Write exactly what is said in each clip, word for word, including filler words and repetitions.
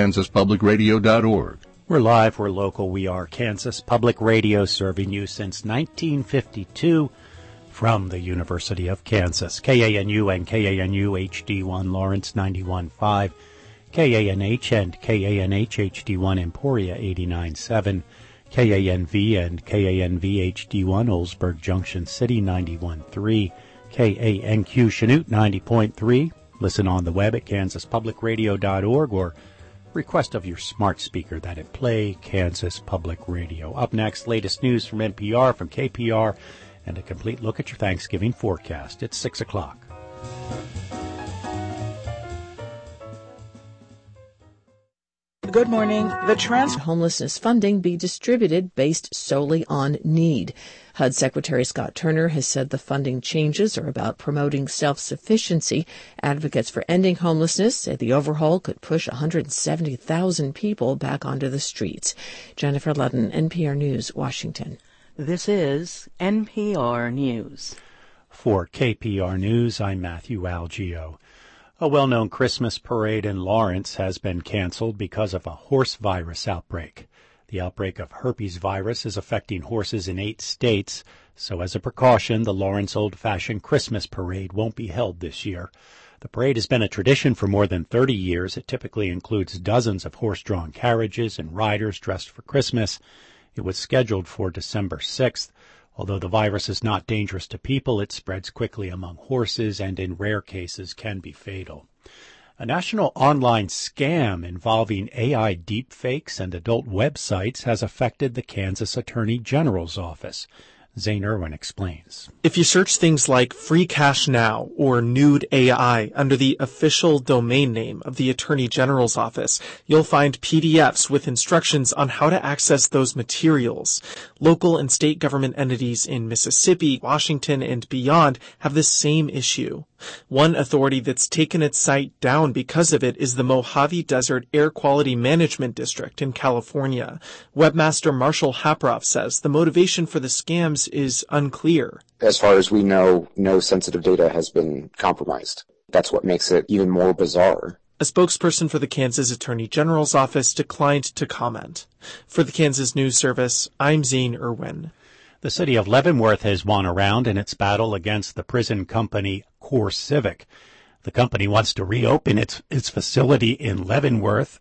kansas public radio dot org. We're live, we're local, we are Kansas Public Radio, serving you since nineteen fifty-two from the University of Kansas. K A N U and K A N U H D one Lawrence ninety-one point five, K A N H and K A N H H D one Emporia eighty-nine point seven, K A N V and K A N V H D one Oldsburg Junction City ninety-one point three, K A N Q Chanute ninety point three. Listen on the web at kansas public radio dot org or request of your smart speaker that it play Kansas Public Radio. Up next, latest news from N P R, from K P R, and a complete look at your Thanksgiving forecast. It's six o'clock. Good morning. The trans homelessness funding be distributed based solely on need. H U D Secretary Scott Turner has said the funding changes are about promoting self-sufficiency. Advocates for ending homelessness say the overhaul could push one hundred seventy thousand people back onto the streets. Jennifer Ludden, N P R News, Washington. This is N P R News. For K P R News, I'm Matthew Algeo. A well-known Christmas parade in Lawrence has been canceled because of a horse virus outbreak. The outbreak of herpes virus is affecting horses in eight states, so as a precaution, the Lawrence Old-Fashioned Christmas Parade won't be held this year. The parade has been a tradition for more than thirty years. It typically includes dozens of horse-drawn carriages and riders dressed for Christmas. It was scheduled for December sixth. Although the virus is not dangerous to people, it spreads quickly among horses and in rare cases can be fatal. A national online scam involving A I deepfakes and adult websites has affected the Kansas Attorney General's office. Zane Irwin explains. If you search things like Free Cash Now or Nude A I under the official domain name of the Attorney General's office, you'll find P D Fs with instructions on how to access those materials. Local and state government entities in Mississippi, Washington, and beyond have the same issue. One authority that's taken its site down because of it is the Mojave Desert Air Quality Management District in California. Webmaster Marshall Haproff says the motivation for the scams is unclear. As far as we know, no sensitive data has been compromised. That's what makes it even more bizarre. A spokesperson for the Kansas Attorney General's office declined to comment. For the Kansas News Service, I'm Zane Irwin. The city of Leavenworth has won a round in its battle against the prison company CoreCivic. The company wants to reopen its, its facility in Leavenworth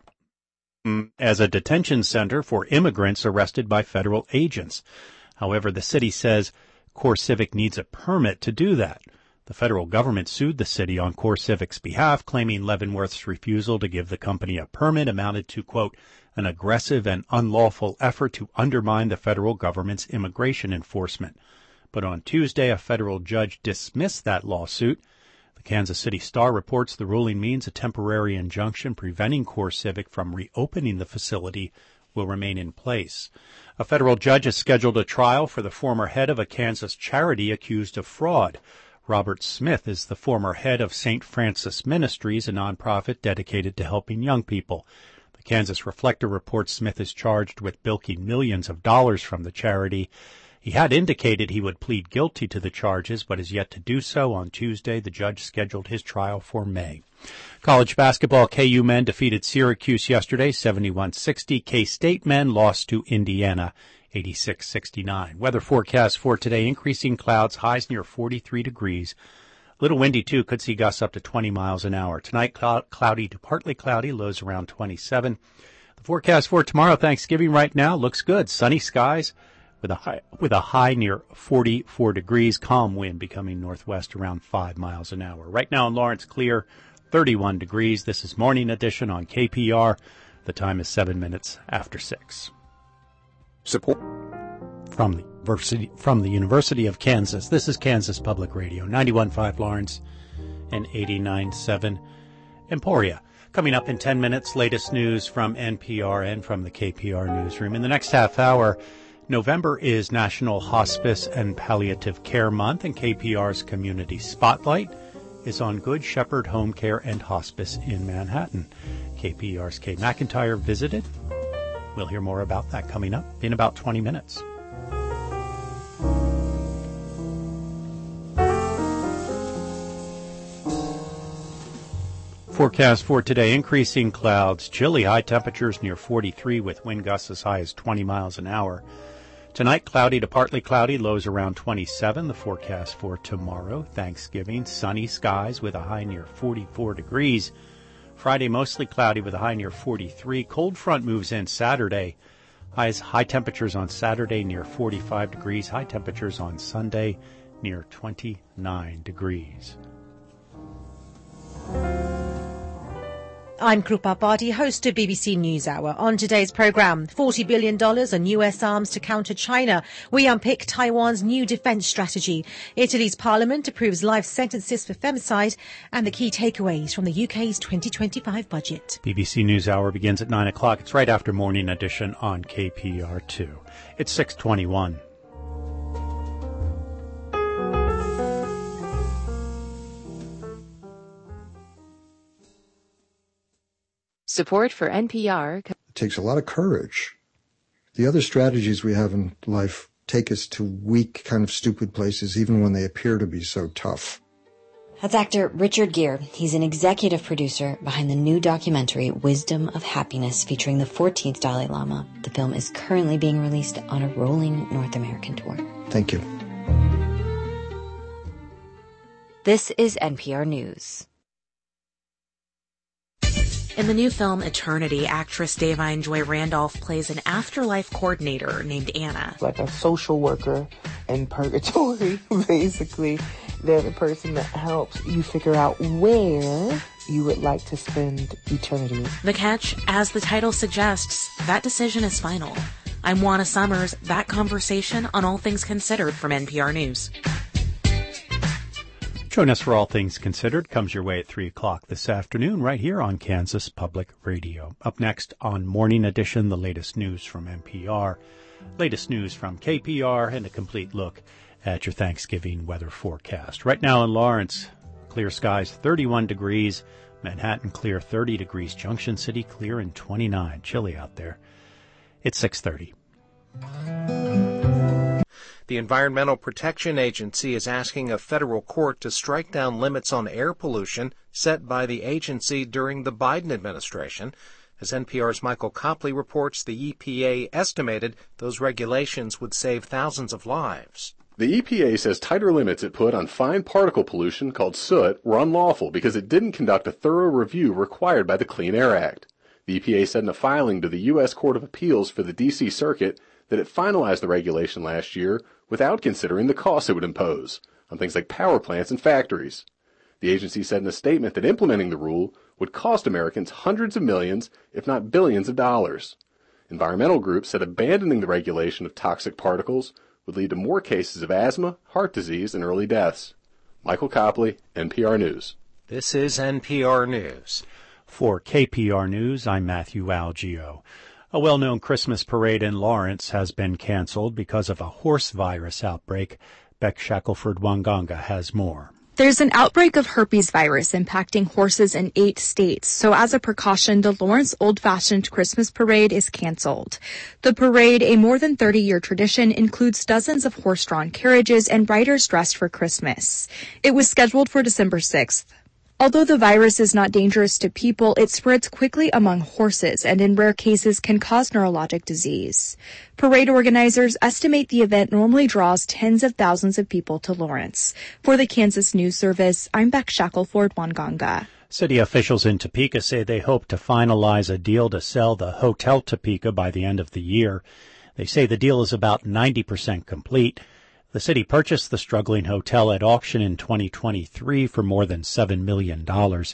as a detention center for immigrants arrested by federal agents. However, the city says CoreCivic needs a permit to do that. The federal government sued the city on CoreCivic's behalf, claiming Leavenworth's refusal to give the company a permit amounted to, quote, an aggressive and unlawful effort to undermine the federal government's immigration enforcement. But on Tuesday, a federal judge dismissed that lawsuit. The Kansas City Star reports the ruling means a temporary injunction preventing CoreCivic from reopening the facility will remain in place. A federal judge has scheduled a trial for the former head of a Kansas charity accused of fraud. Robert Smith is the former head of Saint Francis Ministries, a nonprofit dedicated to helping young people. The Kansas Reflector reports Smith is charged with bilking millions of dollars from the charity. He had indicated he would plead guilty to the charges, but is yet to do so. On Tuesday, the judge scheduled his trial for May. College basketball, K U men defeated Syracuse yesterday, seventy-one sixty. K-State men lost to Indiana, eighty-six sixty-nine. Weather forecast for today, increasing clouds, highs near forty-three degrees. Little windy, too, could see gusts up to twenty miles an hour. Tonight, cloud, cloudy to partly cloudy, lows around twenty-seven. The forecast for tomorrow, Thanksgiving, right now, looks good. Sunny skies with a high, with a high near forty-four degrees. Calm wind becoming northwest around five miles an hour. Right now in Lawrence, clear, thirty-one degrees. This is Morning Edition on K P R. The time is seven minutes after six. Support from the University, from the University of Kansas. This is Kansas Public Radio, ninety-one point five Lawrence and eighty-nine point seven Emporia. Coming up in ten minutes, latest news from N P R and from the K P R newsroom. In the next half hour, November is National Hospice and Palliative Care Month, and K P R's Community Spotlight is on Good Shepherd Home Care and Hospice in Manhattan. K P R's Kay McIntyre visited. We'll hear more about that coming up in about twenty minutes. forecast for today, increasing clouds, chilly high temperatures near forty-three with wind gusts as high as twenty miles an hour. Tonight, cloudy to partly cloudy, lows around twenty-seven. The forecast for tomorrow, Thanksgiving, sunny skies with a high near forty-four degrees. Friday, mostly cloudy with a high near forty-three. Cold front moves in Saturday. Highs, high temperatures on Saturday near forty-five degrees. High temperatures on Sunday near twenty-nine degrees. I'm Krupa Badi, host of B B C NewsHour. On today's programme, forty billion dollars on U S arms to counter China. We unpick Taiwan's new defence strategy. Italy's parliament approves life sentences for femicide, and the key takeaways from the U K's twenty twenty-five budget. B B C NewsHour begins at nine o'clock. It's right after morning edition on K P R two. It's six twenty-one. Support for N P R. It takes a lot of courage. The other strategies we have in life take us to weak, kind of stupid places, even when they appear to be so tough. That's actor Richard Gere. He's an executive producer behind the new documentary Wisdom of Happiness, featuring the fourteenth Dalai Lama. The film is currently being released on a rolling North American tour. Thank you. This is N P R News. In the new film Eternity, actress Davine Joy Randolph plays an afterlife coordinator named Anna. Like a social worker in purgatory, basically. They're the person that helps you figure out where you would like to spend eternity. The catch, as the title suggests, that decision is final. I'm Juana Summers. That conversation on All Things Considered from N P R News. Join us for All Things Considered. Comes your way at three o'clock this afternoon right here on Kansas Public Radio. Up next on Morning Edition, the latest news from N P R, latest news from K P R, and a complete look at your Thanksgiving weather forecast. Right now in Lawrence, clear skies, thirty-one degrees. Manhattan clear, thirty degrees. Junction City clear and twenty-nine. Chilly out there. It's six thirty. The Environmental Protection Agency is asking a federal court to strike down limits on air pollution set by the agency during the Biden administration. As N P R's Michael Copley reports, the E P A estimated those regulations would save thousands of lives. The E P A says tighter limits it put on fine particle pollution, called soot, were unlawful because it didn't conduct a thorough review required by the Clean Air Act. The E P A said in a filing to the U S Court of Appeals for the D C Circuit that it finalized the regulation last year without considering the costs it would impose on things like power plants and factories. The agency said in a statement that implementing the rule would cost Americans hundreds of millions, if not billions of dollars. Environmental groups said abandoning the regulation of toxic particles would lead to more cases of asthma, heart disease, and early deaths. Michael Copley, N P R News. This is N P R News. For K P R News, I'm Matthew Algio. A well-known Christmas parade in Lawrence has been canceled because of a horse virus outbreak. Beck Shackelford-Wanganga has more. There's an outbreak of herpes virus impacting horses in eight states, so as a precaution, the Lawrence Old-Fashioned Christmas Parade is canceled. The parade, a more than thirty-year tradition, includes dozens of horse-drawn carriages and riders dressed for Christmas. It was scheduled for December sixth. Although the virus is not dangerous to people, it spreads quickly among horses and in rare cases can cause neurologic disease. Parade organizers estimate the event normally draws tens of thousands of people to Lawrence. For the Kansas News Service, I'm Beck Shackelford-Wanganga. City officials in Topeka say they hope to finalize a deal to sell the Hotel Topeka by the end of the year. They say the deal is about ninety percent complete. The city purchased the struggling hotel at auction in twenty twenty-three for more than seven million dollars.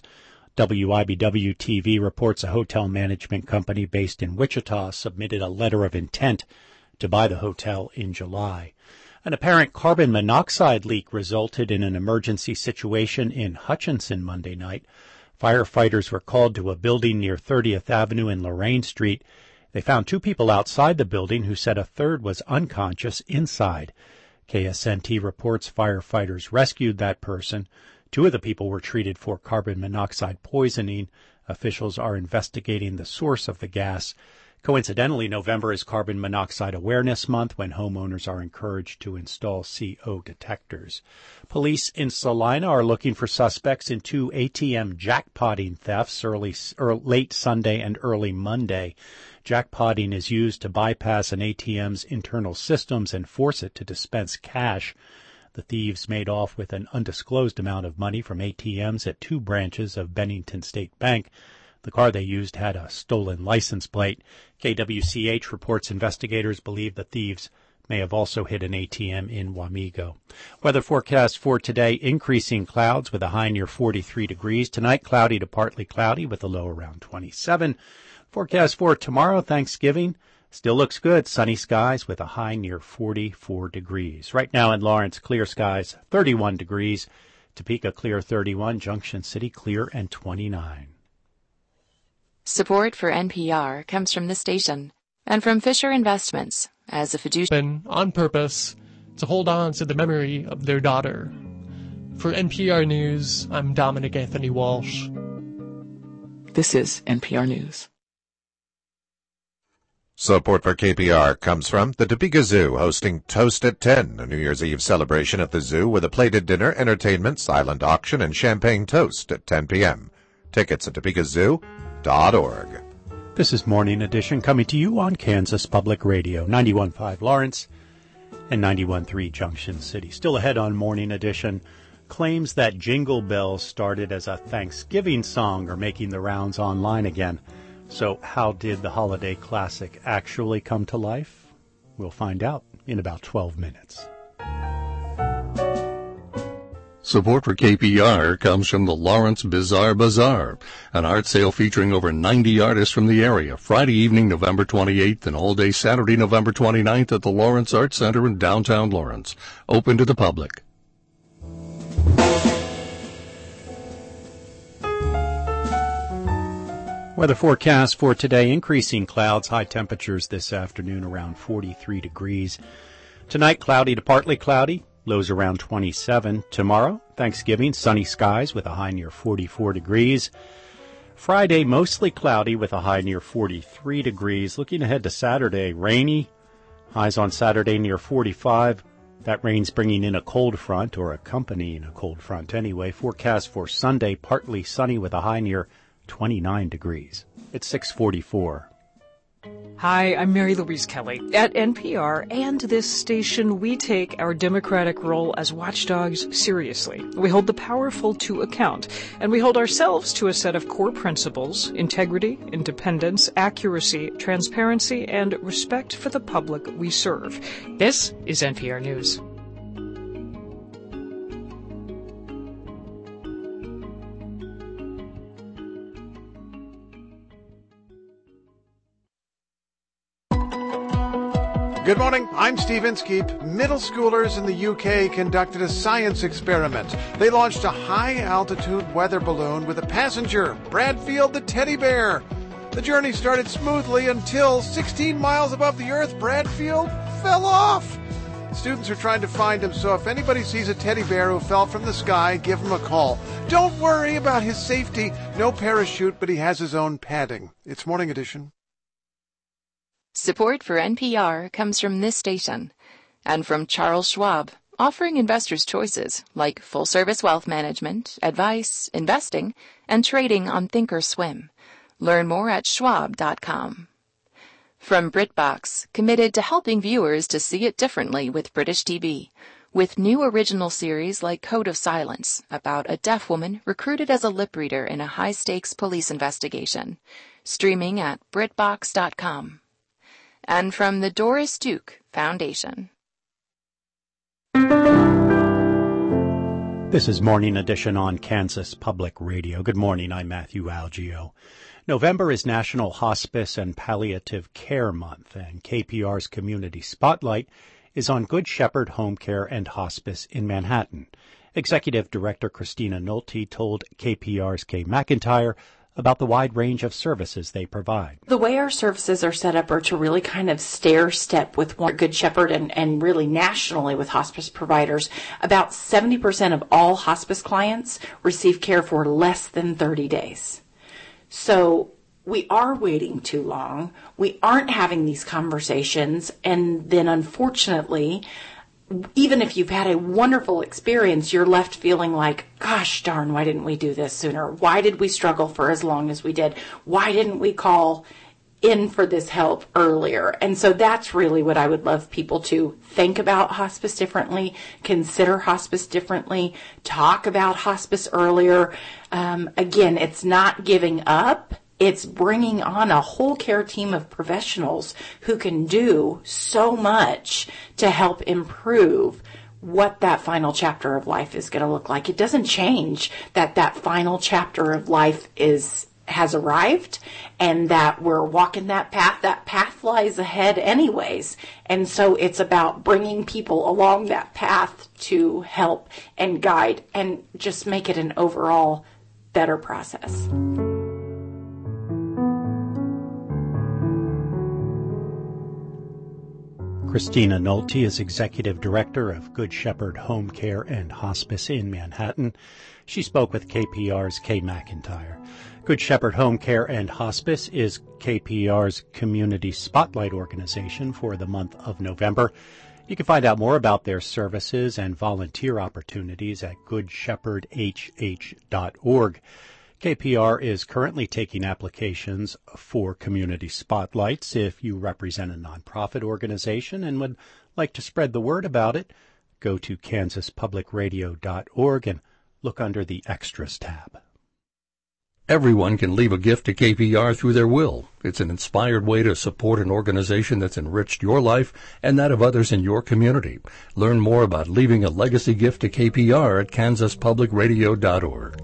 W I B W T V reports a hotel management company based in Wichita submitted a letter of intent to buy the hotel in July. An apparent carbon monoxide leak resulted in an emergency situation in Hutchinson Monday night. Firefighters were called to a building near thirtieth Avenue and Lorraine Street. They found two people outside the building who said a third was unconscious inside. K S N T reports firefighters rescued that person. Two of the people were treated for carbon monoxide poisoning. Officials are investigating the source of the gas. Coincidentally, November is Carbon Monoxide Awareness Month, when homeowners are encouraged to install C O detectors. Police in Salina are looking for suspects in two A T M jackpotting thefts early, or late Sunday and early Monday. Jackpotting is used to bypass an A T M's internal systems and force it to dispense cash. The thieves made off with an undisclosed amount of money from A T Ms at two branches of Bennington State Bank. The car they used had a stolen license plate. K W C H reports investigators believe the thieves may have also hit an A T M in Wamego. Weather forecast for today: increasing clouds with a high near forty-three degrees. Tonight, cloudy to partly cloudy with a low around twenty-seven. Forecast for tomorrow, Thanksgiving, still looks good. Sunny skies with a high near forty-four degrees. Right now in Lawrence, clear skies, thirty-one degrees. Topeka, clear thirty-one. Junction City, clear and twenty-nine. Support for N P R comes from this station and from Fisher Investments as a fiduciary. On purpose to hold on to the memory of their daughter. For N P R News, I'm Dominic Anthony Walsh. This is N P R News. Support for K P R comes from the Topeka Zoo, hosting Toast at ten, a New Year's Eve celebration at the zoo with a plated dinner, entertainment, silent auction, and champagne toast at ten p.m. Tickets at topeka zoo dot org. This is Morning Edition, coming to you on Kansas Public Radio, ninety-one point five Lawrence and ninety-one point three Junction City. Still ahead on Morning Edition, claims that Jingle Bells started as a Thanksgiving song are making the rounds online again. So how did the holiday classic actually come to life? We'll find out in about twelve minutes. Support for K P R comes from the Lawrence Bizarre Bazaar, an art sale featuring over ninety artists from the area, Friday evening, November twenty-eighth, and all day Saturday, November twenty-ninth at the Lawrence Arts Center in downtown Lawrence. Open to the public. Weather forecast for today: increasing clouds, high temperatures this afternoon around forty-three degrees. Tonight, cloudy to partly cloudy, lows around twenty-seven. Tomorrow, Thanksgiving, sunny skies with a high near forty-four degrees. Friday, mostly cloudy with a high near forty-three degrees. Looking ahead to Saturday, rainy, highs on Saturday near forty-five. That rain's bringing in a cold front, or accompanying a cold front anyway. Forecast for Sunday, partly sunny with a high near twenty-nine degrees. It's six forty-four. Hi, I'm Mary Louise Kelly. At N P R and this station, we take our democratic role as watchdogs seriously. We hold the powerful to account, and we hold ourselves to a set of core principles: integrity, independence, accuracy, transparency, and respect for the public we serve. This is N P R News. Good morning, I'm Steve Inskeep. Middle schoolers in the U K conducted a science experiment. They launched a high-altitude weather balloon with a passenger, Bradfield the teddy bear. The journey started smoothly until sixteen miles above the Earth, Bradfield fell off. Students are trying to find him, so if anybody sees a teddy bear who fell from the sky, give him a call. Don't worry about his safety. No parachute, but he has his own padding. It's Morning Edition. Support for N P R comes from this station and from Charles Schwab, offering investors choices like full-service wealth management, advice, investing, and trading on Thinkorswim. Learn more at schwab dot com. From BritBox, committed to helping viewers to see it differently with British T V, with new original series like Code of Silence, about a deaf woman recruited as a lip reader in a high-stakes police investigation. Streaming at britbox dot com. And from the Doris Duke Foundation. This is Morning Edition on Kansas Public Radio. Good morning, I'm Matthew Algio. November is National Hospice and Palliative Care Month, and K P R's Community Spotlight is on Good Shepherd Home Care and Hospice in Manhattan. Executive Director Christina Nolte told K P R's Kay McIntyre about the wide range of services they provide. The way our services are set up are to really kind of stair-step with one Good Shepherd and, and really nationally with hospice providers. About seventy percent of all hospice clients receive care for less than thirty days. So we are waiting too long. We aren't having these conversations. And then unfortunately, even if you've had a wonderful experience, you're left feeling like, gosh darn, why didn't we do this sooner? Why did we struggle for as long as we did? Why didn't we call in for this help earlier? And so that's really what I would love people to think about hospice differently, consider hospice differently, talk about hospice earlier. Um, again, it's not giving up. It's bringing on a whole care team of professionals who can do so much to help improve what that final chapter of life is going to look like. It doesn't change that that final chapter of life is has arrived and that we're walking that path. That path lies ahead anyways. And so it's about bringing people along that path to help and guide and just make it an overall better process. Christina Nolte is Executive Director of Good Shepherd Home Care and Hospice in Manhattan. She spoke with K P R's Kay McIntyre. Good Shepherd Home Care and Hospice is K P R's Community Spotlight organization for the month of November. You can find out more about their services and volunteer opportunities at good shepherd h h dot org. K P R is currently taking applications for community spotlights. If you represent a nonprofit organization and would like to spread the word about it, go to kansas public radio dot org and look under the Extras tab. Everyone can leave a gift to K P R through their will. It's an inspired way to support an organization that's enriched your life and that of others in your community. Learn more about leaving a legacy gift to K P R at kansas public radio dot org.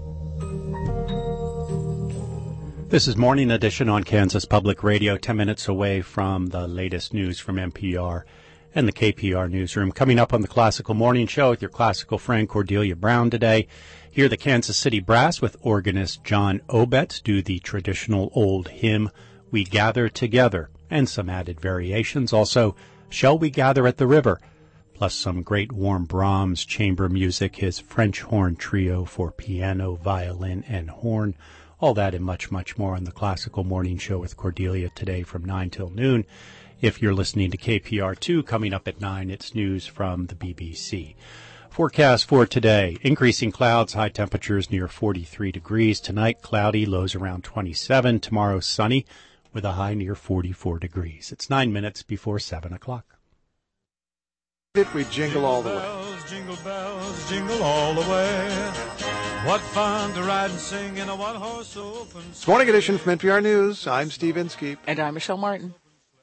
This is Morning Edition on Kansas Public Radio, ten minutes away from the latest news from N P R and the K P R newsroom. Coming up on the Classical Morning Show with your classical friend Cordelia Brown today. Hear the Kansas City Brass with organist John Obetz do the traditional old hymn, We Gather Together, and some added variations. Also, Shall We Gather at the River, plus some great warm Brahms chamber music, his French horn trio for piano, violin, and horn. All that and much, much more on the Classical Morning Show with Cordelia today from nine till noon. If you're listening to K P R two, coming up at nine, it's news from the B B C. Forecast for today, increasing clouds, high temperatures near forty-three degrees. Tonight, cloudy, lows around twenty-seven. Tomorrow, sunny, with a high near forty-four degrees. It's nine minutes before seven o'clock. If we jingle all the way. Bells, jingle bells, jingle all the way. What fun to ride and sing in a one-horse open. It's Morning Edition from N P R News. I'm Steve Inskeep. And I'm Michelle Martin.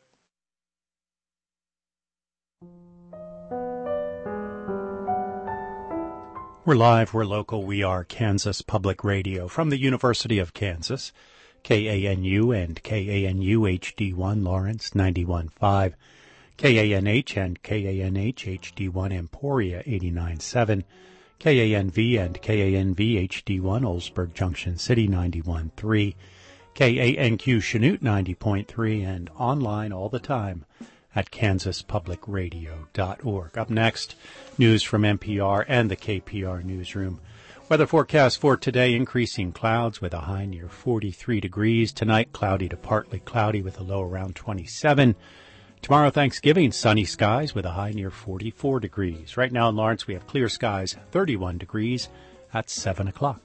We're live, we're local, we are Kansas Public Radio from the University of Kansas, K A N U and K A N U H D one Lawrence ninety-one point five, K A N H and K A N H H D one Emporia eighty-nine point seven, K A N V and K A N V H D one Oldsburg Junction City ninety-one point three, K A N Q Chanute ninety point three, and online all the time at kansas public radio dot org. Up next, news from N P R and the K P R newsroom. Weather forecast for today, increasing clouds with a high near forty-three degrees. Tonight, cloudy to partly cloudy with a low around twenty-seven. Tomorrow, Thanksgiving, sunny skies with a high near forty-four degrees. Right now in Lawrence, we have clear skies, thirty-one degrees at seven o'clock.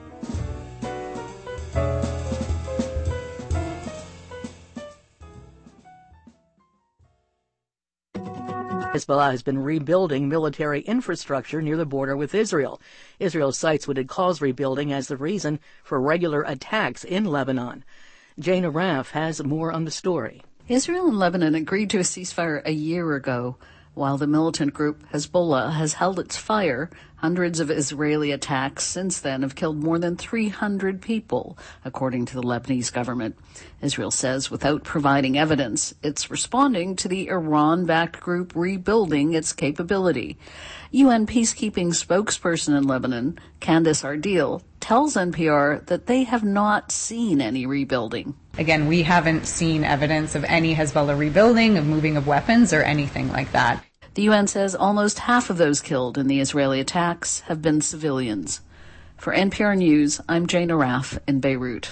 Hezbollah has been rebuilding military infrastructure near the border with Israel. Israel cites what it calls rebuilding as the reason for regular attacks in Lebanon. Jane Araf has more on the story. Israel and Lebanon agreed to a ceasefire a year ago. While the militant group Hezbollah has held its fire, hundreds of Israeli attacks since then have killed more than three hundred people, according to the Lebanese government. Israel says without providing evidence, it's responding to the Iran-backed group rebuilding its capability. U N peacekeeping spokesperson in Lebanon, Candice Ardeel, tells N P R that they have not seen any rebuilding. Again, we haven't seen evidence of any Hezbollah rebuilding, of moving of weapons, or anything like that. The U N says almost half of those killed in the Israeli attacks have been civilians. For N P R News, I'm Jane Araf in Beirut.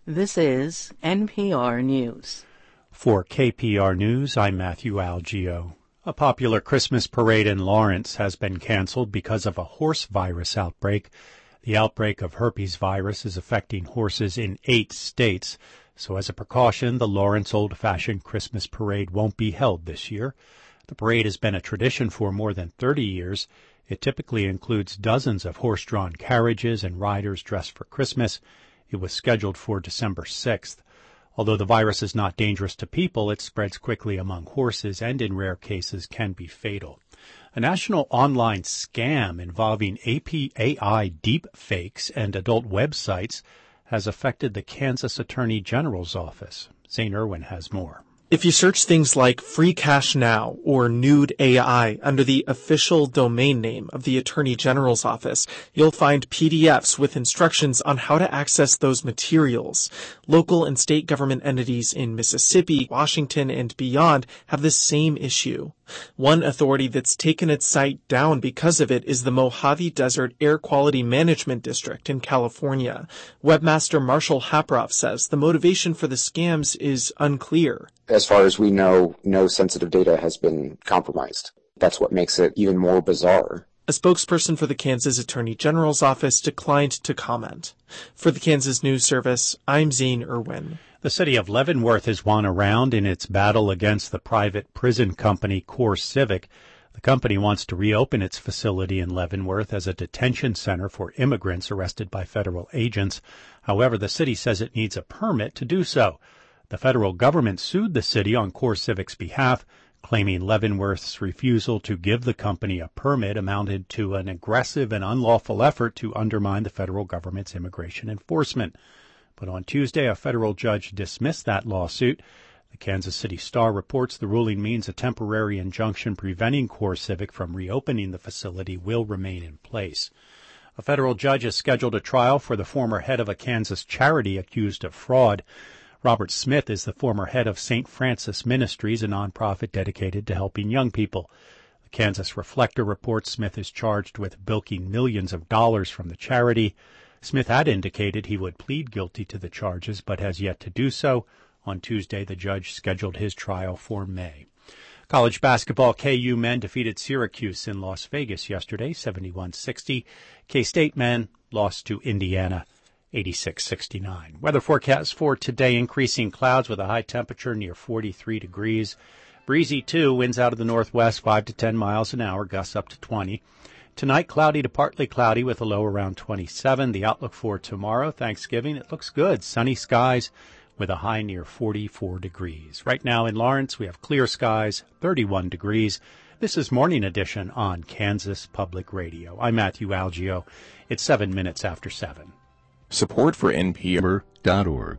This is N P R News. For K P R News, I'm Matthew Algio. A popular Christmas parade in Lawrence has been canceled because of a horse virus outbreak. The outbreak of herpes virus is affecting horses in eight states. So as a precaution, the Lawrence Old-Fashioned Christmas Parade won't be held this year. The parade has been a tradition for more than thirty years. It typically includes dozens of horse-drawn carriages and riders dressed for Christmas. It was scheduled for December sixth. Although the virus is not dangerous to people, it spreads quickly among horses and in rare cases can be fatal. A national online scam involving A P A I deep fakes and adult websites has affected the Kansas Attorney General's office. Zane Irwin has more. If you search things like Free Cash Now or Nude A I under the official domain name of the Attorney General's office, you'll find P D Fs with instructions on how to access those materials. Local and state government entities in Mississippi, Washington, and beyond have the same issue. One authority that's taken its site down because of it is the Mojave Desert Air Quality Management District in California. Webmaster Marshall Haproff says the motivation for the scams is unclear. As far as we know, no sensitive data has been compromised. That's what makes it even more bizarre. A spokesperson for the Kansas Attorney General's office declined to comment. For the Kansas News Service, I'm Zane Irwin. The city of Leavenworth has won a round in its battle against the private prison company CoreCivic. The company wants to reopen its facility in Leavenworth as a detention center for immigrants arrested by federal agents. However, the city says it needs a permit to do so. The federal government sued the city on CoreCivic's behalf, claiming Leavenworth's refusal to give the company a permit amounted to an aggressive and unlawful effort to undermine the federal government's immigration enforcement. But on Tuesday, a federal judge dismissed that lawsuit. The Kansas City Star reports the ruling means a temporary injunction preventing CoreCivic from reopening the facility will remain in place. A federal judge has scheduled a trial for the former head of a Kansas charity accused of fraud. Robert Smith is the former head of Saint Francis Ministries, a nonprofit dedicated to helping young people. The Kansas Reflector reports Smith is charged with bilking millions of dollars from the charity. Smith had indicated he would plead guilty to the charges, but has yet to do so. On Tuesday, the judge scheduled his trial for May. College basketball, K U men defeated Syracuse in Las Vegas yesterday, seventy-one sixty. K-State men lost to Indiana, eighty-six sixty-nine. Weather forecast for today, increasing clouds with a high temperature near forty-three degrees. Breezy, too, winds out of the northwest, five to ten miles an hour, gusts up to twenty. Tonight, cloudy to partly cloudy with a low around twenty-seven. The outlook for tomorrow, Thanksgiving, it looks good. Sunny skies with a high near forty-four degrees. Right now in Lawrence, we have clear skies, thirty-one degrees. This is Morning Edition on Kansas Public Radio. I'm Matthew Algio. It's seven minutes after seven. Support for N P R dot org.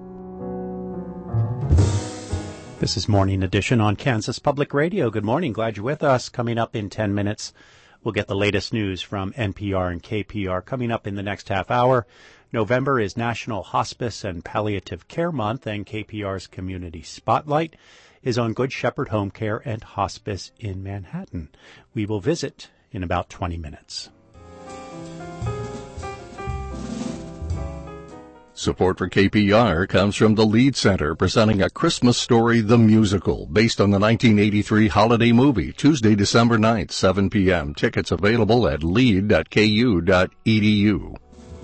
This is Morning Edition on Kansas Public Radio. Good morning. Glad you're with us. Coming up in ten minutes, we'll get the latest news from N P R and K P R. Coming up in the next half hour, November is National Hospice and Palliative Care Month, and K P R's Community Spotlight is on Good Shepherd Home Care and Hospice in Manhattan. We will visit in about twenty minutes. Support for K P R comes from the Lead Center, presenting A Christmas Story, the musical, based on the nineteen eighty-three holiday movie, Tuesday, December ninth, seven p.m. Tickets available at lead dot k u dot e d u.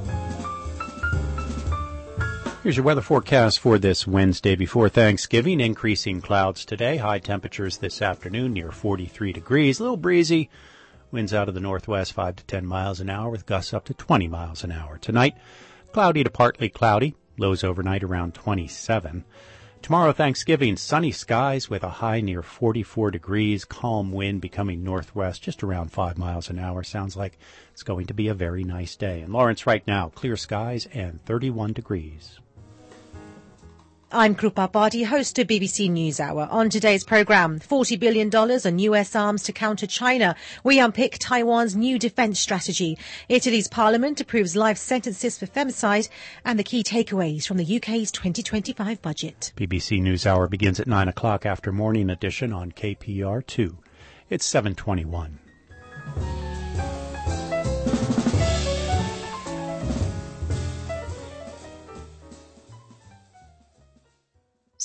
Here's your weather forecast for this Wednesday before Thanksgiving. Increasing clouds today. High temperatures this afternoon near forty-three degrees. A little breezy. Winds out of the northwest five to ten miles an hour with gusts up to twenty miles an hour. Tonight, cloudy to partly cloudy. Lows overnight around twenty-seven. Tomorrow, Thanksgiving, sunny skies with a high near forty-four degrees. Calm wind becoming northwest just around five miles an hour. Sounds like it's going to be a very nice day. In Lawrence right now, clear skies and thirty-one degrees. I'm Krupa Bhatti, host of B B C NewsHour. On today's programme, forty billion dollars on U S arms to counter China. We unpick Taiwan's new defence strategy. Italy's parliament approves life sentences for femicide, and the key takeaways from the U K's twenty twenty-five budget. B B C NewsHour begins at nine o'clock after Morning Edition on K P R two. It's seven twenty-one.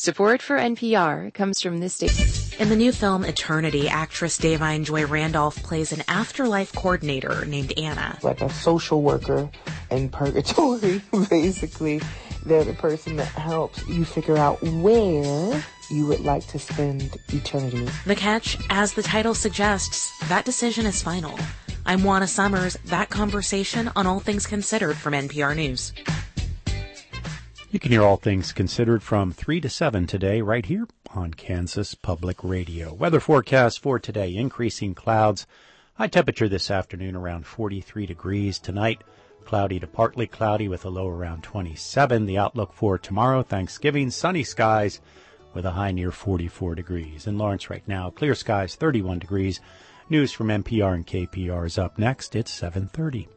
Support for N P R comes from this station. In the new film Eternity, actress Davine Joy Randolph plays an afterlife coordinator named Anna. Like a social worker in purgatory, basically. They're the person that helps you figure out where you would like to spend eternity. The catch, as the title suggests, that decision is final. I'm Juana Summers. That conversation on All Things Considered from N P R News. You can hear All Things Considered from three to seven today right here on Kansas Public Radio. Weather forecast for today, increasing clouds. High temperature this afternoon around forty-three degrees. Tonight, cloudy to partly cloudy with a low around twenty-seven. The outlook for tomorrow, Thanksgiving, sunny skies with a high near forty-four degrees. In Lawrence right now, clear skies, thirty-one degrees. News from N P R and K P R is up next. It's seven thirty.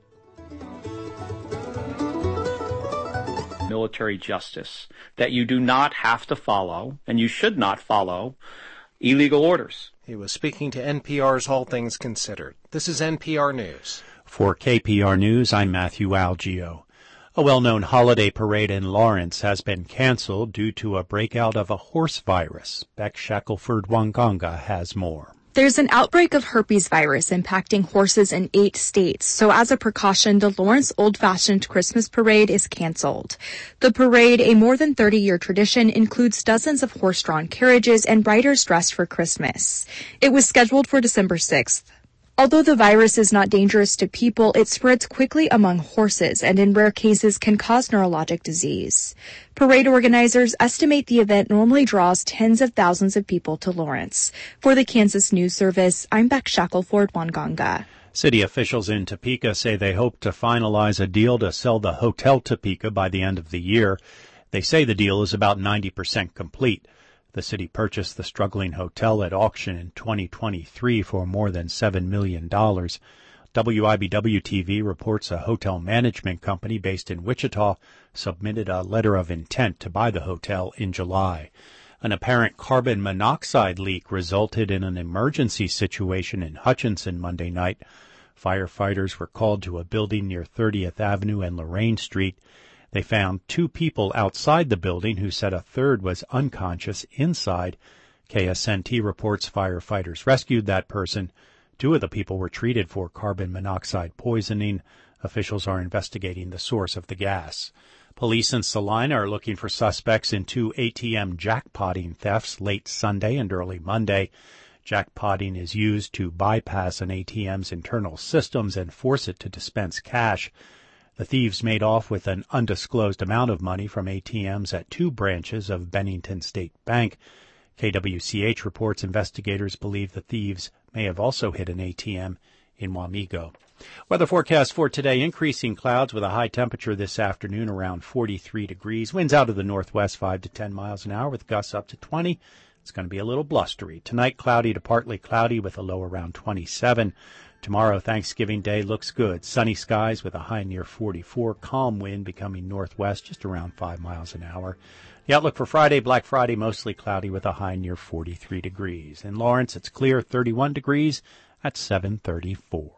Military justice, that you do not have to follow, and you should not follow, illegal orders. He was speaking to N P R's All Things Considered. This is N P R News. For K P R News, I'm Matthew Algio. A well-known holiday parade in Lawrence has been canceled due to a breakout of a horse virus. Beck Shackelford-Wanganga has more. There's an outbreak of herpes virus impacting horses in eight states, so as a precaution, the Lawrence Old-Fashioned Christmas Parade is canceled. The parade, a more than thirty-year tradition, includes dozens of horse-drawn carriages and riders dressed for Christmas. It was scheduled for December sixth. Although the virus is not dangerous to people, it spreads quickly among horses and in rare cases can cause neurologic disease. Parade organizers estimate the event normally draws tens of thousands of people to Lawrence. For the Kansas News Service, I'm Beck Shackelford-Wanganga. City officials in Topeka say they hope to finalize a deal to sell the Hotel Topeka by the end of the year. They say the deal is about ninety percent complete. The city purchased the struggling hotel at auction in twenty twenty-three for more than seven million dollars. W I B W T V reports a hotel management company based in Wichita submitted a letter of intent to buy the hotel in July. An apparent carbon monoxide leak resulted in an emergency situation in Hutchinson Monday night. Firefighters were called to a building near thirtieth Avenue and Lorraine Street. They found two people outside the building who said a third was unconscious inside. K S N T reports firefighters rescued that person. Two of the people were treated for carbon monoxide poisoning. Officials are investigating the source of the gas. Police in Salina are looking for suspects in two A T M jackpotting thefts late Sunday and early Monday. Jackpotting is used to bypass an A T M's internal systems and force it to dispense cash. The thieves made off with an undisclosed amount of money from A T Ms at two branches of Bennington State Bank. K W C H reports investigators believe the thieves may have also hit an A T M in Wamego. Weather forecast for today, increasing clouds with a high temperature this afternoon around forty-three degrees. Winds out of the northwest five to ten miles an hour with gusts up to twenty. It's going to be a little blustery. Tonight, cloudy to partly cloudy with a low around twenty-seven. Tomorrow, Thanksgiving Day, looks good. Sunny skies with a high near forty-four. Calm wind becoming northwest just around five miles an hour. The outlook for Friday, Black Friday, mostly cloudy with a high near forty-three degrees. In Lawrence, it's clear, thirty-one degrees at seven thirty-four.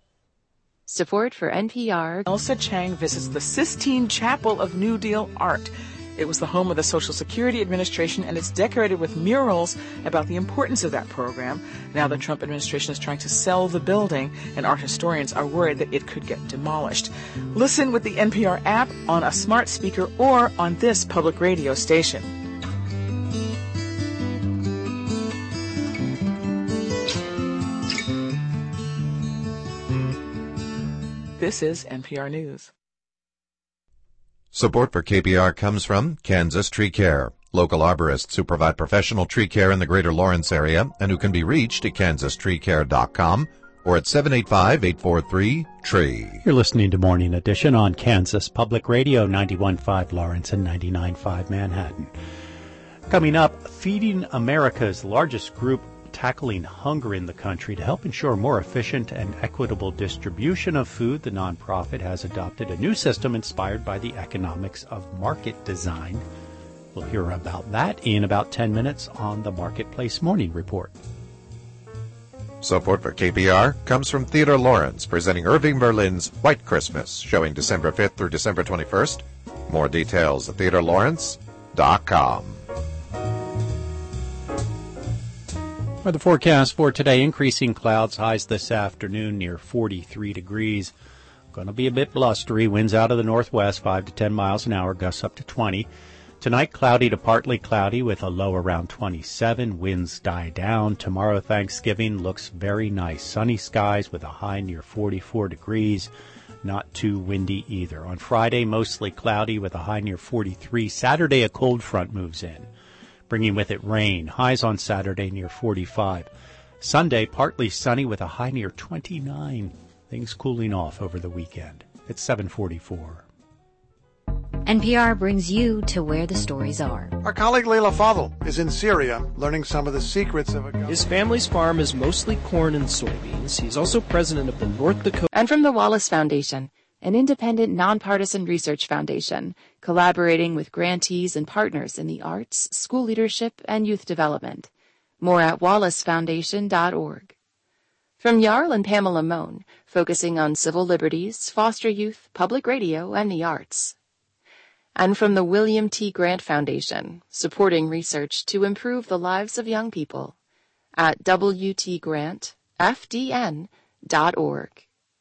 Support for N P R. Elsa Chang visits the Sistine Chapel of New Deal art. It was the home of the Social Security Administration, and it's decorated with murals about the importance of that program. Now the Trump administration is trying to sell the building, and art historians are worried that it could get demolished. Listen with the N P R app, on a smart speaker, or on this public radio station. This is N P R News. Support for K P R comes from Kansas Tree Care, local arborists who provide professional tree care in the greater Lawrence area and who can be reached at kansas tree care dot com or at seven eight five, eight four three, tree. You're listening to Morning Edition on Kansas Public Radio, ninety-one point five Lawrence and ninety-nine point five Manhattan. Coming up, Feeding America's largest group tackling hunger in the country to help ensure more efficient and equitable distribution of food. The nonprofit has adopted a new system inspired by the economics of market design. We'll hear about that in about ten minutes on the Marketplace Morning Report. Support for K P R comes from Theater Lawrence, presenting Irving Berlin's White Christmas, showing December fifth through December twenty-first. More details at theater lawrence dot com. Weather forecast for today, increasing clouds, highs this afternoon near forty-three degrees. Going to be a bit blustery, winds out of the northwest, five to ten miles an hour, gusts up to twenty. Tonight, cloudy to partly cloudy with a low around twenty-seven. Winds die down. Tomorrow, Thanksgiving, looks very nice. Sunny skies with a high near forty-four degrees. Not too windy either. On Friday, mostly cloudy with a high near forty-three. Saturday, a cold front moves in, bringing with it rain. Highs on Saturday near forty-five. Sunday, partly sunny with a high near twenty-nine. Things cooling off over the weekend. It's seven forty-four. N P R brings you to where the stories are. Our colleague Leila Fadel is in Syria learning some of the secrets of a... His family's farm is mostly corn and soybeans. He's also president of the North Dakota... And from the Wallace Foundation, an independent, nonpartisan research foundation, collaborating with grantees and partners in the arts, school leadership, and youth development. More at wallace foundation dot org. From Jarl and Pamela Mohn, focusing on civil liberties, foster youth, public radio, and the arts. And from the William T. Grant Foundation, supporting research to improve the lives of young people, at w t grant f d n dot org.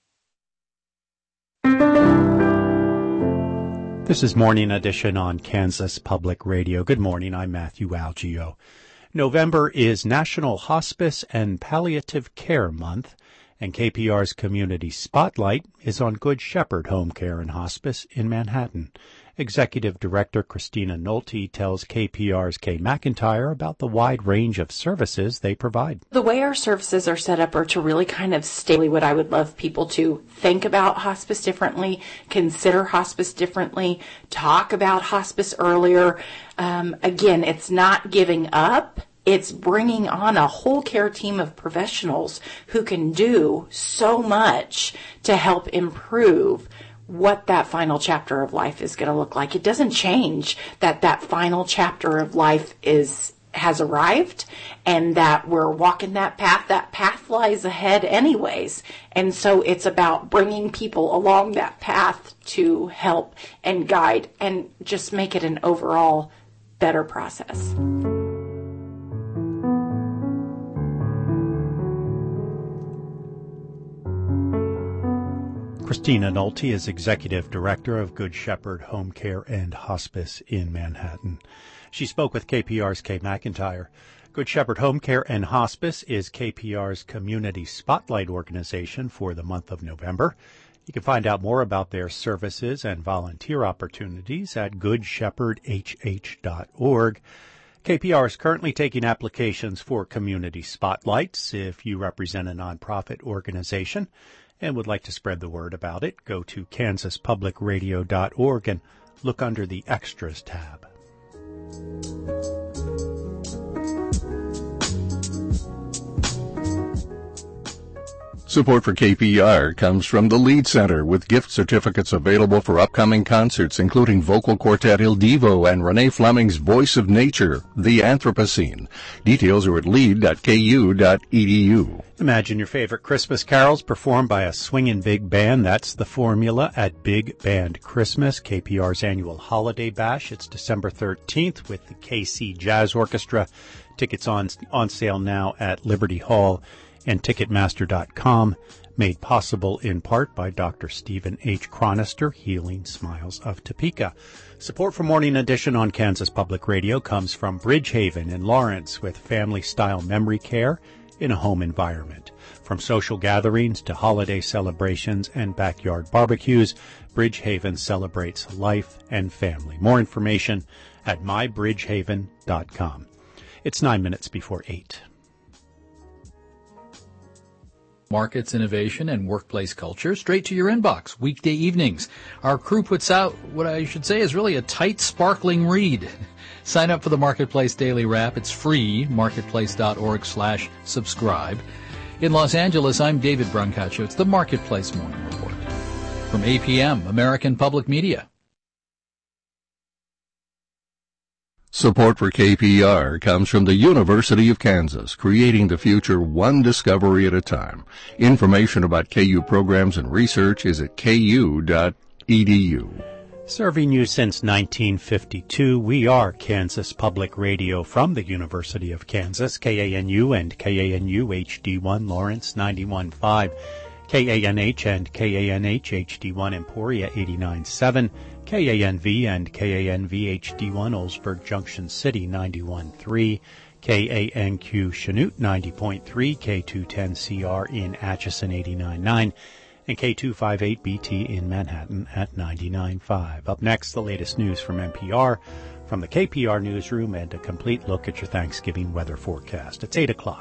This is Morning Edition on Kansas Public Radio. Good morning, I'm Matthew Algio. November is National Hospice and Palliative Care Month, and K P R's Community Spotlight is on Good Shepherd Home Care and Hospice in Manhattan. Executive Director Christina Nolte tells K P R's Kay McIntyre about the wide range of services they provide. The way our services are set up are to really kind of state what I would love people to think about hospice differently, consider hospice differently, talk about hospice earlier. Um, again, it's not giving up. It's bringing on a whole care team of professionals who can do so much to help improve what that final chapter of life is going to look like. It doesn't change that that final chapter of life is has arrived and that we're walking that path. That path lies ahead anyways. And so it's about bringing people along that path to help and guide and just make it an overall better process. Christina Nolte is Executive Director of Good Shepherd Home Care and Hospice in Manhattan. She spoke with K P R's Kay McIntyre. Good Shepherd Home Care and Hospice is K P R's Community Spotlight organization for the month of November. You can find out more about their services and volunteer opportunities at good shepherd h h dot org. K P R is currently taking applications for Community Spotlights. If you represent a nonprofit organization and would like to spread the word about it, go to kansas public radio dot org and look under the Extras tab. Support for K P R comes from the Lead Center, with gift certificates available for upcoming concerts, including vocal quartet Il Divo and Renee Fleming's Voice of Nature, The Anthropocene. Details are at lead dot k u dot e d u. Imagine your favorite Christmas carols performed by a swinging big band. That's the formula at Big Band Christmas, K P R's annual holiday bash. It's December thirteenth with the K C Jazz Orchestra. Tickets on on sale now at Liberty Hall and Ticketmaster dot com, made possible in part by Doctor Stephen H. Chronister, Healing Smiles of Topeka. Support for Morning Edition on Kansas Public Radio comes from Bridgehaven in Lawrence, with family-style memory care in a home environment. From social gatherings to holiday celebrations and backyard barbecues, Bridgehaven celebrates life and family. More information at my bridgehaven dot com. It's nine minutes before eight. Markets, innovation, and workplace culture straight to your inbox weekday evenings. Our crew puts out what I should say is really a tight, sparkling read. Sign up for the Marketplace Daily Wrap. It's free, marketplace dot org slash subscribe. In Los Angeles, I'm David Brancaccio. It's the Marketplace Morning Report. From A P M, American Public Media. Support for K P R comes from the University of Kansas, creating the future one discovery at a time. Information about K U programs and research is at k u dot e d u. Serving you since nineteen fifty-two, we are Kansas Public Radio from the University of Kansas, K A N U and K A N U H D one Lawrence ninety-one point five, K A N H and K A N H H D one Emporia eighty-nine point seven, K A N V and K A N V H D one Oldsburg Junction City ninety-one point three, K A N Q Chanute ninety point three, K two ten C R in Atchison eighty-nine point nine, and K two fifty-eight B T in Manhattan at ninety-nine point five. Up next, the latest news from N P R, from the K P R newsroom, and a complete look at your Thanksgiving weather forecast. It's eight o'clock.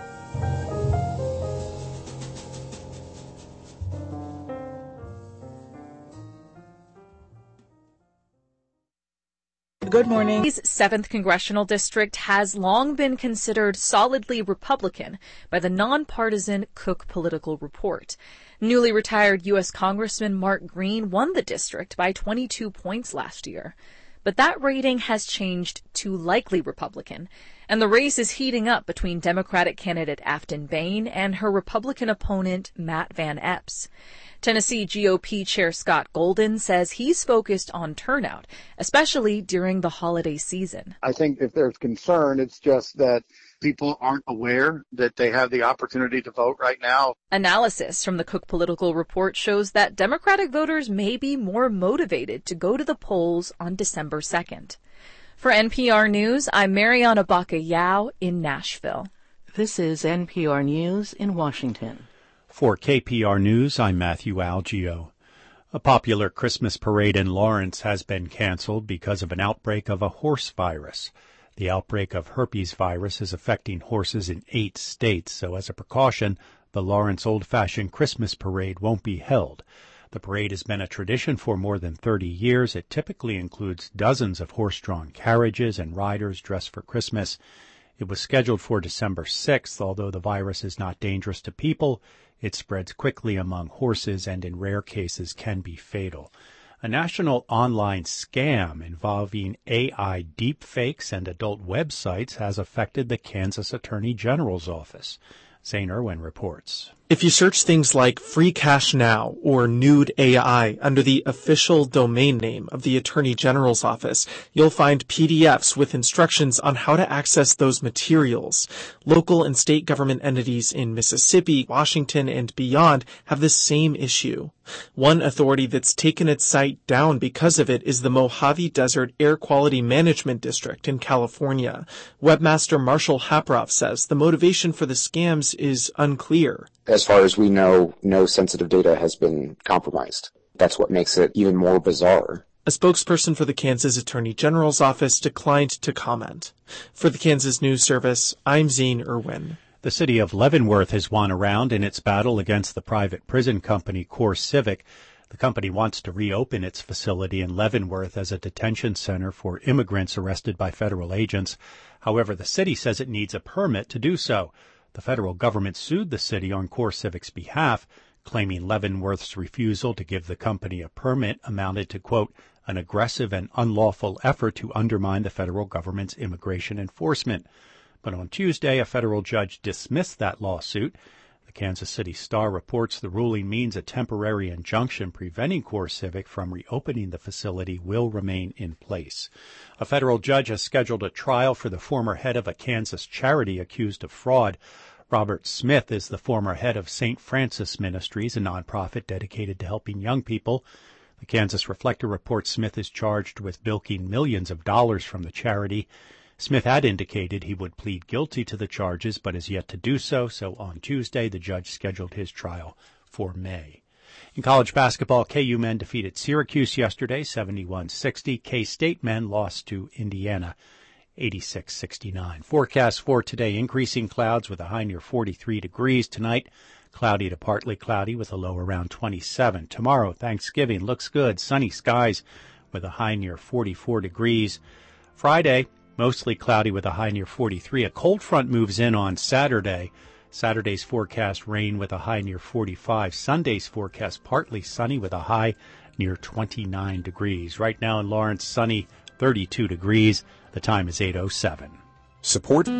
Good morning. The seventh Congressional District has long been considered solidly Republican by the nonpartisan Cook Political Report. Newly retired U S Congressman Mark Green won the district by twenty-two points last year. But that rating has changed to likely Republican, and the race is heating up between Democratic candidate Afton Bain and her Republican opponent Matt Van Epps. Tennessee G O P Chair Scott Golden says he's focused on turnout, especially during the holiday season. I think if there's concern, it's just that people aren't aware that they have the opportunity to vote right now. Analysis from the Cook Political Report shows that Democratic voters may be more motivated to go to the polls on December second. For N P R News, I'm Mariana Baca-Yao in Nashville. This is N P R News in Washington. For K P R News, I'm Matthew Algio. A popular Christmas parade in Lawrence has been canceled because of an outbreak of a horse virus. The outbreak of herpes virus is affecting horses in eight states, so as a precaution, the Lawrence Old-Fashioned Christmas Parade won't be held. The parade has been a tradition for more than thirty years. It typically includes dozens of horse-drawn carriages and riders dressed for Christmas. It was scheduled for December sixth, although the virus is not dangerous to people. It spreads quickly among horses and in rare cases can be fatal. A national online scam involving A I deepfakes and adult websites has affected the Kansas Attorney General's office. Zane Irwin reports. If you search things like Free Cash Now or Nude A I under the official domain name of the Attorney General's office, you'll find P D Fs with instructions on how to access those materials. Local and state government entities in Mississippi, Washington, and beyond have the same issue. One authority that's taken its site down because of it is the Mojave Desert Air Quality Management District in California. Webmaster Marshall Haproff says the motivation for the scams is unclear. As far as we know, no sensitive data has been compromised. That's what makes it even more bizarre. A spokesperson for the Kansas Attorney General's office declined to comment. For the Kansas News Service, I'm Zane Irwin. The city of Leavenworth has won a round in its battle against the private prison company CoreCivic. The company wants to reopen its facility in Leavenworth as a detention center for immigrants arrested by federal agents. However, the city says it needs a permit to do so. The federal government sued the city on CoreCivic's behalf, claiming Leavenworth's refusal to give the company a permit amounted to, quote, an aggressive and unlawful effort to undermine the federal government's immigration enforcement. But on Tuesday, a federal judge dismissed that lawsuit. The Kansas City Star reports the ruling means a temporary injunction preventing CoreCivic from reopening the facility will remain in place. A federal judge has scheduled a trial for the former head of a Kansas charity accused of fraud. Robert Smith is the former head of Saint Francis Ministries, a nonprofit dedicated to helping young people. The Kansas Reflector reports Smith is charged with bilking millions of dollars from the charity. Smith had indicated he would plead guilty to the charges, but is yet to do so, so on Tuesday the judge scheduled his trial for May. In college basketball, K U men defeated Syracuse yesterday, seventy-one sixty. K-State men lost to Indiana, eighty-six sixty-nine. Forecast for today, increasing clouds with a high near forty-three degrees. Tonight, cloudy to partly cloudy with a low around twenty-seven. Tomorrow, Thanksgiving, looks good. Sunny skies with a high near forty-four degrees. Friday, mostly cloudy with a high near forty-three. A cold front moves in on Saturday. Saturday's forecast rain with a high near forty-five. Sunday's forecast partly sunny with a high near twenty-nine degrees. Right now in Lawrence, sunny, thirty-two degrees. The time is eight oh seven. Support.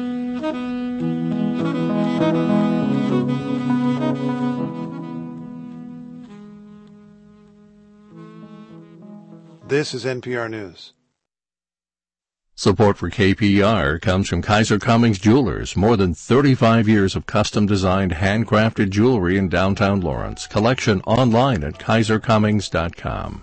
This is N P R News. Support for K P R comes from Kaiser Cummings Jewelers. More than thirty-five years of custom-designed, handcrafted jewelry in downtown Lawrence. Collection online at kaiser cummings dot com.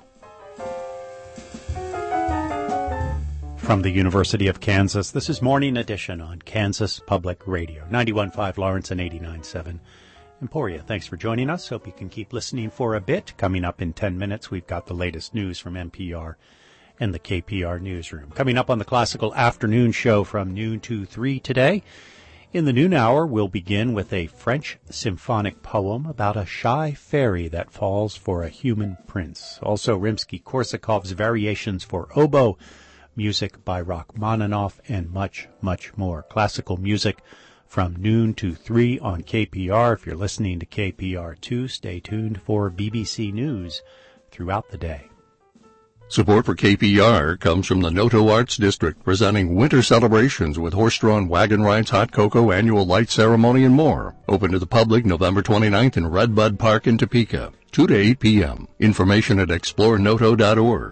From the University of Kansas, this is Morning Edition on Kansas Public Radio, ninety-one point five Lawrence and eighty-nine point seven Emporia. Thanks for joining us. Hope you can keep listening for a bit. Coming up in ten minutes, we've got the latest news from N P R and the K P R Newsroom. Coming up on the Classical Afternoon Show from noon to three today. In the noon hour, we'll begin with a French symphonic poem about a shy fairy that falls for a human prince. Also, Rimsky-Korsakov's Variations for Oboe, music by Rachmaninoff, and much, much more. Classical music from noon to three on K P R. If you're listening to K P R two, stay tuned for B B C News throughout the day. Support for K P R comes from the Noto Arts District, presenting winter celebrations with horse-drawn wagon rides, hot cocoa, annual light ceremony, and more. Open to the public November twenty-ninth in Redbud Park in Topeka, two to eight p.m. Information at explore noto dot org.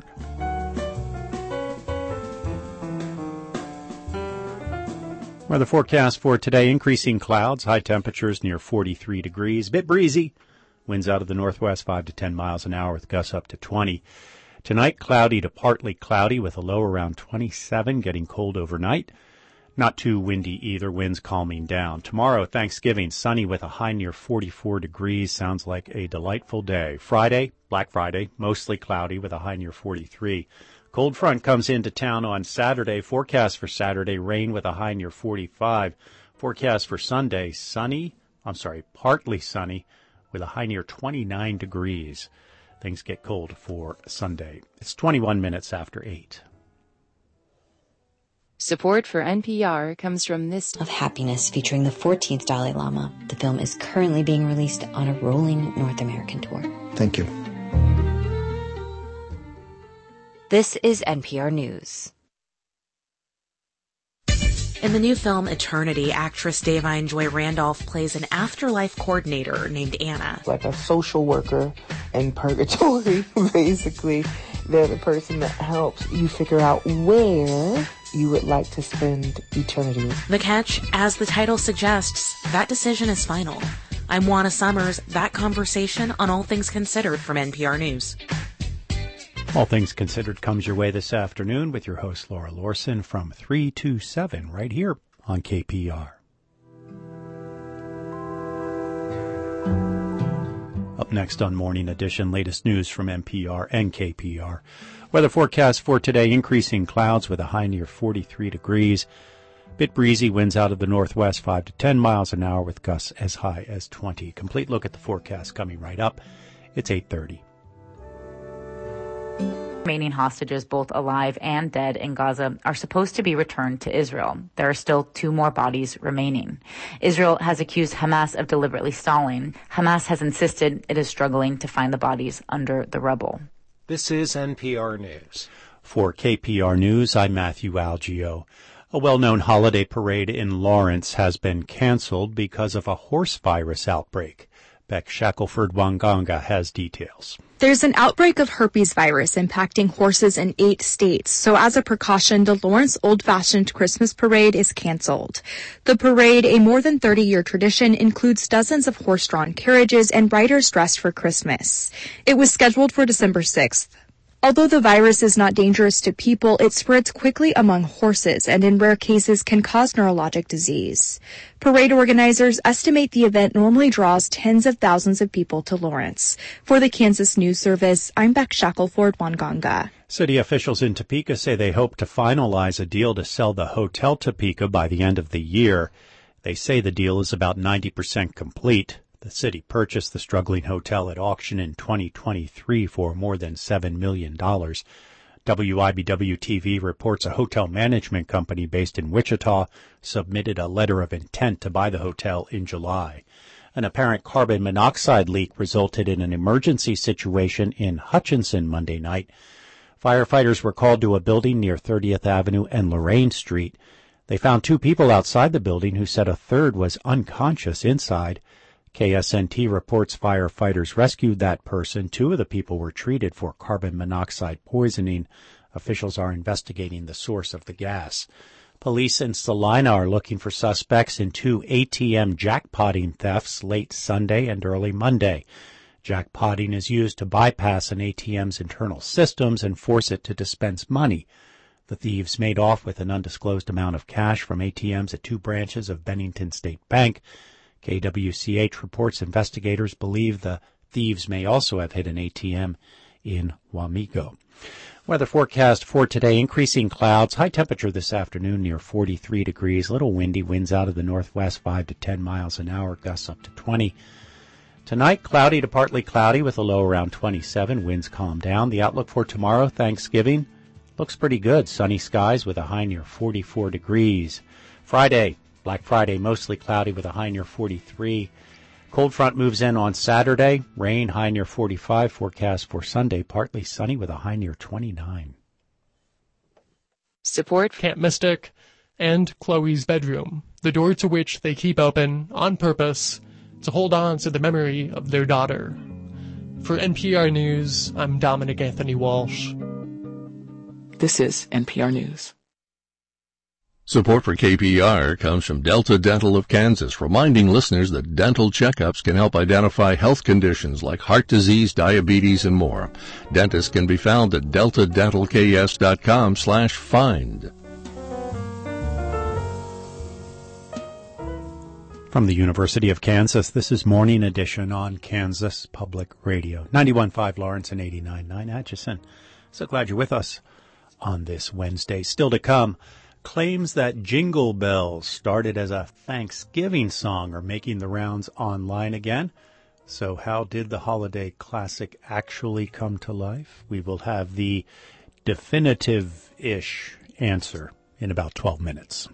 Weather forecast for today, increasing clouds, high temperatures near forty-three degrees, bit breezy, winds out of the northwest five to ten miles an hour with gusts up to twenty. Tonight, cloudy to partly cloudy with a low around twenty-seven, getting cold overnight. Not too windy either, winds calming down. Tomorrow, Thanksgiving, sunny with a high near forty-four degrees, sounds like a delightful day. Friday, Black Friday, mostly cloudy with a high near forty-three. Cold front comes into town on Saturday. Forecast for Saturday, rain with a high near forty-five. Forecast for Sunday, sunny, I'm sorry, partly sunny with a high near twenty-nine degrees. Things get cold for Sunday. It's twenty-one minutes after eight. Support for N P R comes from this of Happiness, featuring the fourteenth Dalai Lama. The film is currently being released on a rolling North American tour. Thank you. This is N P R News. In the new film Eternity, actress Davine Joy Randolph plays an afterlife coordinator named Anna. Like a social worker in purgatory, basically. They're the person that helps you figure out where you would like to spend eternity. The catch, as the title suggests, that decision is final. I'm Juana Summers. That conversation on All Things Considered from N P R News. All Things Considered comes your way this afternoon with your host Laura Lorson from three to seven right here on K P R. Up next on Morning Edition, latest news from N P R and K P R. Weather forecast for today, increasing clouds with a high near forty-three degrees. Bit breezy, winds out of the northwest five to ten miles an hour with gusts as high as twenty. Complete look at the forecast coming right up. It's eight thirty. Remaining hostages, both alive and dead in Gaza, are supposed to be returned to Israel. There are still two more bodies remaining. Israel has accused Hamas of deliberately stalling. Hamas has insisted it is struggling to find the bodies under the rubble. This is N P R News. For K P R News, I'm Matthew Algio. A well-known holiday parade in Lawrence has been canceled because of a horse virus outbreak. Beck Shackelford-Wanganga has details. There's an outbreak of herpes virus impacting horses in eight states, so as a precaution, the Lawrence Old-Fashioned Christmas Parade is canceled. The parade, a more than thirty-year tradition, includes dozens of horse-drawn carriages and riders dressed for Christmas. It was scheduled for December sixth. Although the virus is not dangerous to people, it spreads quickly among horses and in rare cases can cause neurologic disease. Parade organizers estimate the event normally draws tens of thousands of people to Lawrence. For the Kansas News Service, I'm Beck Shackelford-Wanganga. City officials in Topeka say they hope to finalize a deal to sell the Hotel Topeka by the end of the year. They say the deal is about ninety percent complete. The city purchased the struggling hotel at auction in twenty twenty-three for more than seven million dollars. W I B W T V reports a hotel management company based in Wichita submitted a letter of intent to buy the hotel in July. An apparent carbon monoxide leak resulted in an emergency situation in Hutchinson Monday night. Firefighters were called to a building near thirtieth Avenue and Lorraine Street. They found two people outside the building who said a third was unconscious inside. K S N T reports firefighters rescued that person. Two of the people were treated for carbon monoxide poisoning. Officials are investigating the source of the gas. Police in Salina are looking for suspects in two A T M jackpotting thefts late Sunday and early Monday. Jackpotting is used to bypass an A T M's internal systems and force it to dispense money. The thieves made off with an undisclosed amount of cash from A T Ms at two branches of Bennington State Bank. K W C H reports investigators believe the thieves may also have hit an A T M in Wamego. Weather forecast for today, increasing clouds, high temperature this afternoon near forty-three degrees, little windy, winds out of the northwest five to ten miles an hour, gusts up to twenty. Tonight, cloudy to partly cloudy with a low around twenty-seven, winds calm down. The outlook for tomorrow, Thanksgiving, looks pretty good, sunny skies with a high near forty-four degrees. Friday, Black Friday, mostly cloudy with a high near forty-three. Cold front moves in on Saturday. Rain, high near forty-five. Forecast for Sunday, partly sunny with a high near twenty-nine. Support Camp Mystic and Chloe's bedroom, the door to which they keep open on purpose to hold on to the memory of their daughter. For N P R News, I'm Dominic Anthony Walsh. This is N P R News. Support for K P R comes from Delta Dental of Kansas, reminding listeners that dental checkups can help identify health conditions like heart disease, diabetes, and more. Dentists can be found at delta dental k s dot com slash find. From the University of Kansas, this is Morning Edition on Kansas Public Radio. ninety-one point five Lawrence and eighty-nine point nine Atchison. So glad you're with us on this Wednesday. Still to come, claims that Jingle Bells started as a Thanksgiving song are making the rounds online again. So how did the holiday classic actually come to life? We will have the definitive-ish answer in about twelve minutes.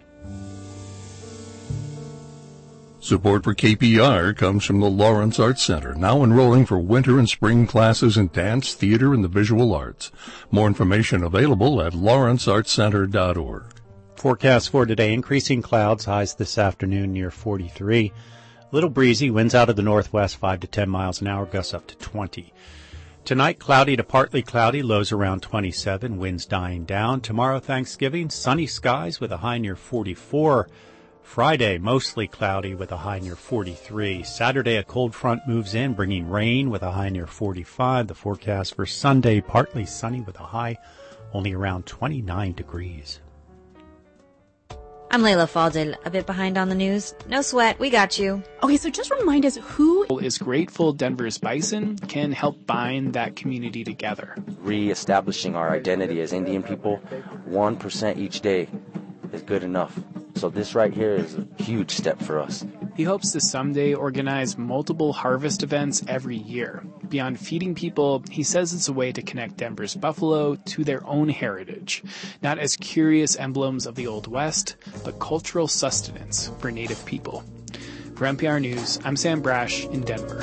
Support for K P R comes from the Lawrence Arts Center, now enrolling for winter and spring classes in dance, theater, and the visual arts. More information available at lawrence arts center dot org. Forecast for today, increasing clouds, highs this afternoon near forty-three. Little breezy, winds out of the northwest five to ten miles an hour, gusts up to twenty. Tonight, cloudy to partly cloudy, lows around twenty-seven, winds dying down. Tomorrow, Thanksgiving, sunny skies with a high near forty-four. Friday, mostly cloudy with a high near forty-three. Saturday, a cold front moves in, bringing rain with a high near forty-five. The forecast for Sunday, partly sunny with a high only around twenty-nine degrees. I'm Layla Faldil, a bit behind on the news. No sweat, we got you. Okay, so just remind us who is grateful Denver's Bison can help bind that community together. Re-establishing our identity as Indian people, one percent each day is good enough. So this right here is a huge step for us. He hopes to someday organize multiple harvest events every year. Beyond feeding people, he says it's a way to connect Denver's buffalo to their own heritage, not as curious emblems of the Old West, but cultural sustenance for Native people. For N P R News, I'm Sam Brash in Denver.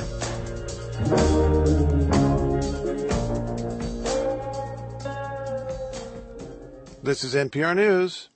This is N P R News.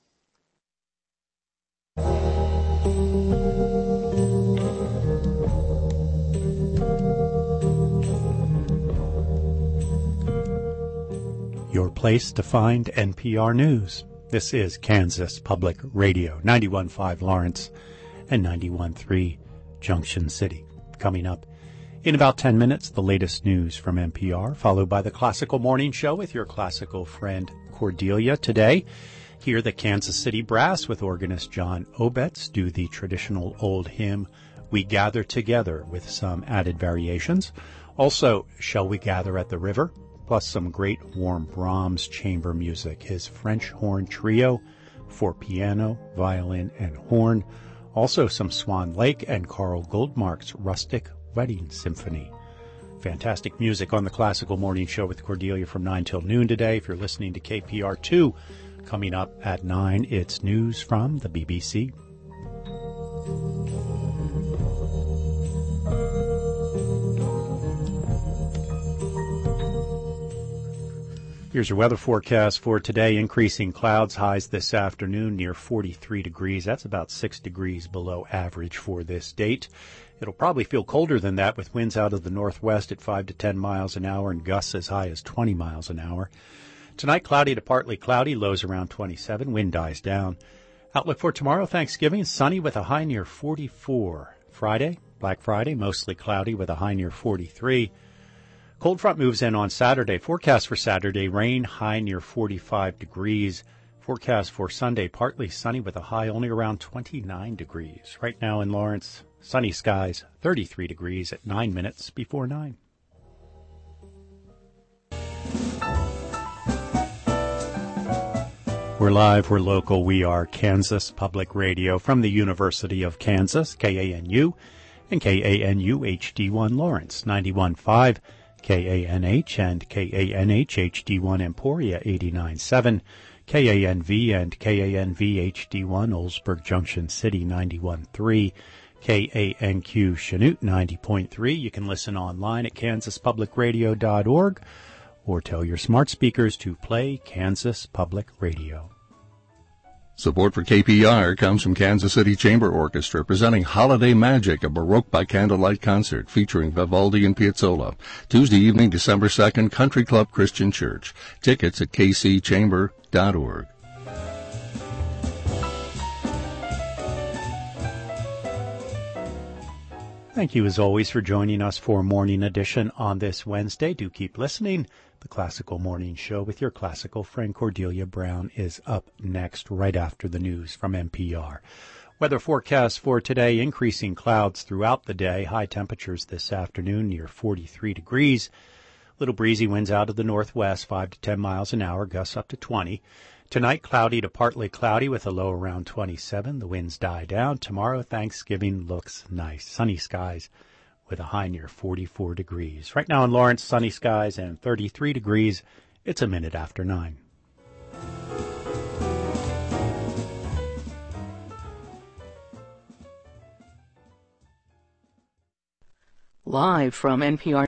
Your place to find N P R News. This is Kansas Public Radio, ninety-one point five Lawrence and ninety-one point three Junction City. Coming up in about ten minutes, the latest news from N P R, followed by the Classical Morning Show with your classical friend Cordelia. Today, hear the Kansas City Brass with organist John Obetz do the traditional old hymn, We Gather Together, with some added variations. Also, Shall We Gather at the River? Plus some great warm Brahms chamber music, his French horn trio for piano, violin, and horn. Also some Swan Lake and Carl Goldmark's Rustic Wedding Symphony. Fantastic music on the Classical Morning Show with Cordelia from nine till noon today. If you're listening to K P R two, coming up at nine, it's news from the B B C. Here's your weather forecast for today. Increasing clouds, highs this afternoon near forty-three degrees. That's about six degrees below average for this date. It'll probably feel colder than that with winds out of the northwest at five to ten miles an hour and gusts as high as twenty miles an hour. Tonight, cloudy to partly cloudy, lows around twenty-seven, wind dies down. Outlook for tomorrow, Thanksgiving, sunny with a high near forty-four. Friday, Black Friday, mostly cloudy with a high near forty-three. Cold front moves in on Saturday. Forecast for Saturday, rain, high near forty-five degrees. Forecast for Sunday, partly sunny with a high only around twenty-nine degrees. Right now in Lawrence, sunny skies, thirty-three degrees at nine minutes before nine. We're live, we're local, we are Kansas Public Radio from the University of Kansas, K A N U, and K A N U H D one Lawrence, ninety-one point five, K A N H and K A N H H D one Emporia, eighty-nine point seven, K A N V and K A N V H D one Oldsburg Junction City, ninety-one point three, K A N Q Chanute, ninety point three. You can listen online at kansas public radio dot org. Or tell your smart speakers to play Kansas Public Radio. Support for K P R comes from Kansas City Chamber Orchestra, presenting Holiday Magic, a Baroque by Candlelight concert featuring Vivaldi and Piazzolla. Tuesday evening, December second, Country Club Christian Church. Tickets at k c chamber dot org. Thank you, as always, for joining us for Morning Edition on this Wednesday. Do keep listening. The Classical Morning Show with your classical friend Cordelia Brown is up next, right after the news from N P R. Weather forecast for today, increasing clouds throughout the day. High temperatures this afternoon near forty-three degrees. Little breezy winds out of the northwest, five to ten miles an hour, gusts up to twenty. Tonight, cloudy to partly cloudy with a low around twenty-seven. The winds die down. Tomorrow, Thanksgiving looks nice. Sunny skies with a high near forty-four degrees. Right now in Lawrence, sunny skies and thirty-three degrees. It's a minute after nine. Live from N P R